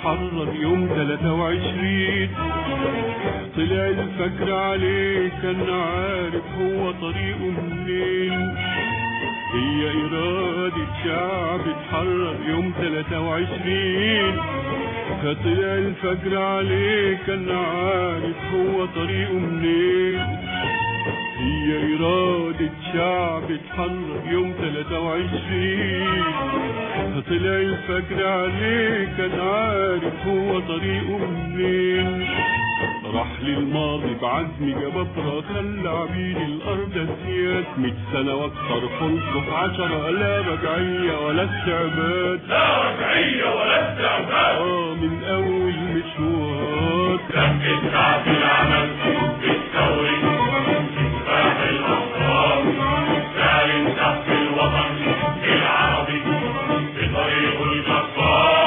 اتحرر يوم 23. طلع الفجر عليه كان عارف هو طريقه منين. هي إرادة شعب اتحرر يوم 23. فطلع الفجر عليه كان عارف هو طريقه منين. هي إرادة شعب اتحرر يوم 23. فطلع الفجر عليه كان عارف هو طريقه منين. راح للماضي بعزم جبابرة خلى عبيد الأرض السياد 100 سنة واكثر خلصوا في 10. لا رجعية ولا استعباد، لا رجعية ولا استعباد. من أول مشوار لف الشعب العمل بالثوري كفاح الأحرار. سالم تحت الوطن العربي بطريق الجبار.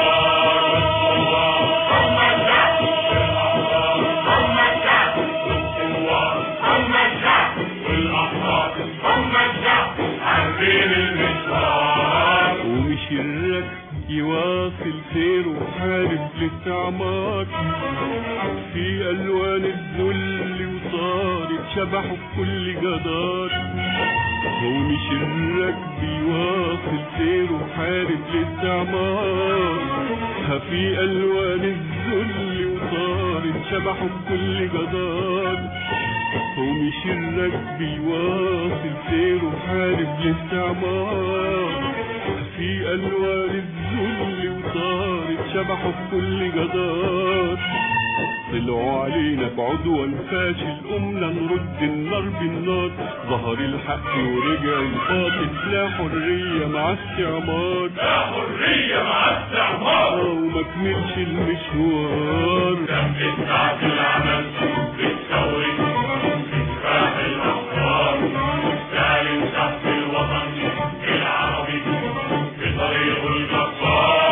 ومشي الركب يواصل سيره وحارب الاستعمار في ألوان الذل وصارت شبحه بكل جدار. ومشي الركب يواصل سيره وحارب الاستعمار في ألوان الذل وصارت شبحه بكل جدار. ومشي الركب يواصل سيره وحارب الاستعمار في ألوان الذل وصارت شبحه بكل جدار. طلعوا علينا بعدوان فاشل قمنا نرد النار بالنار. ظهر الحق ورجع الباطل لا حرية مع استعمار. لا حرية مع استعمار. وما كملش المشوار. لف الشعب العمل بالثوري كفاح الأحرار. سالم تحت الوطن العربي بطريق الجبار.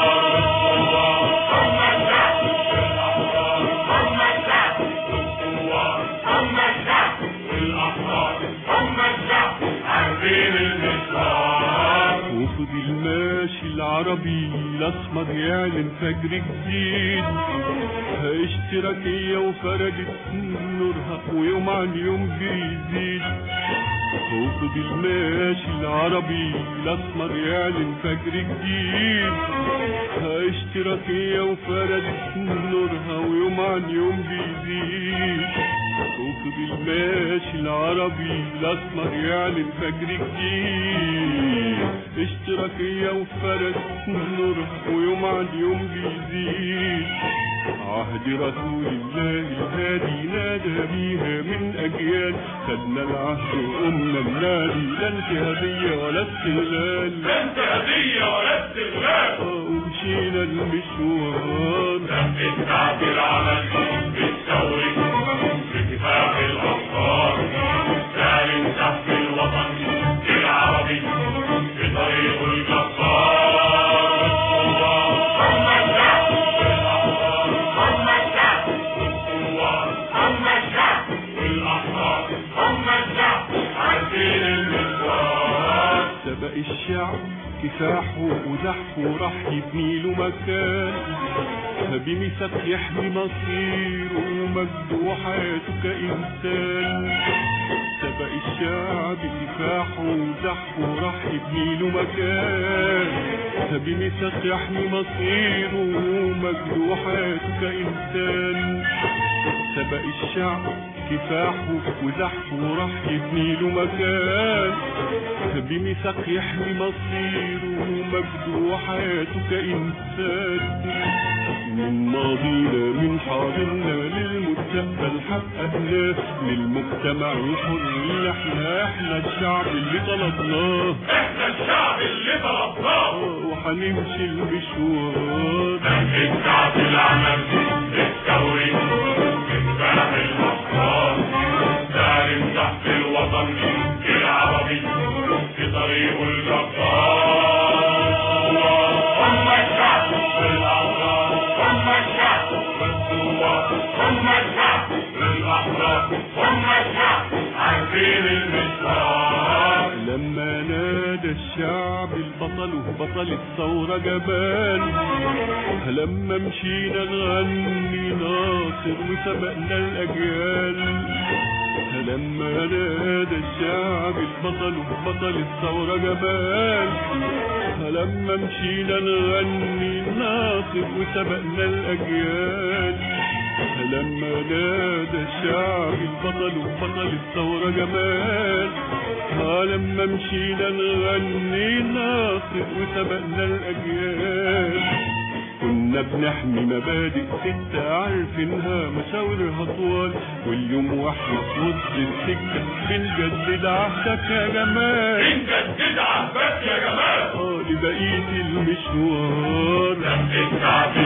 وفضل ماشي العربي الأسمر يعلن فجر جديد. اشتراكية وفرجت نورها ويوم عن يوم بيزيد. وفضل ماشي العربي الأسمر يعلن فجر جديد. اشتراكية وفرجت نورها ويوم عن يوم بيزيد. وفضل ماشي العربي الأسمر يعلن فجر جديد. اشتراكية وفرجت نورها ويوم عن يوم بيزيد. عهد رسول الله الهادي نادى بيها من أجيال. خدنا العهد وقمنا النادي لا انتهازية ولا استغلال. لا انتهازية ولا استغلال. ومشينا المشوار. لف الشعب العمل بالثوري بكفاح الأحرار. سالم تحت الوطن العربي بطريق الجبار. سبق الشعب كفاحه وزحفه راح يبني له مكان. بميثاق يحمي مصيره ومجده وحياته كإنسان. سبق الشعب كفاحه وزحفه راح يبني له مكان. بميثاق يحمي مصيره ومجده وحياته كإنسان. سبق الشعب كفاحه وزحفه راح يبني له مكان. بميثاق يحمي مصيره ومجده وحياته كإنسان. من ماضينا من حاضرنا للمستقبل حققناه. للمجتمع الحر اللي احنا الشعب اللي طلبناه. احنا الشعب اللي طلبناه. وحنمشي المشوار. لف الشعب العمل بالثوري كفاح الأحرار. سالم تحت الوطن العربي في طريق الجبار. هم الشعب والأحرار. هم الشعب والثوار. هم الشعب والأحرار. هم الشعب عارفين المشوار. لما نادى الشعب البطل وبطل الثورة جبال. لما مشينا نغني ناصر وسبقنا الأجيال. لما نادى الشعب البطل وبطل الثورة جبال. لما مشينا نغني ناصر وسبقنا الأجيال. لما نادى الشعب البطل وبطل الثورة جمال. لما مشينا نغني ناصر وسبقنا الأجيال. كنا بنحمي مبادئ ستة عارفينها مشاورها طوال. واليوم واحنا في وسط السكة بنجدد عهدك يا جمال. بنجدد عهدك يا جمال. لبقية المشوار لم الشعب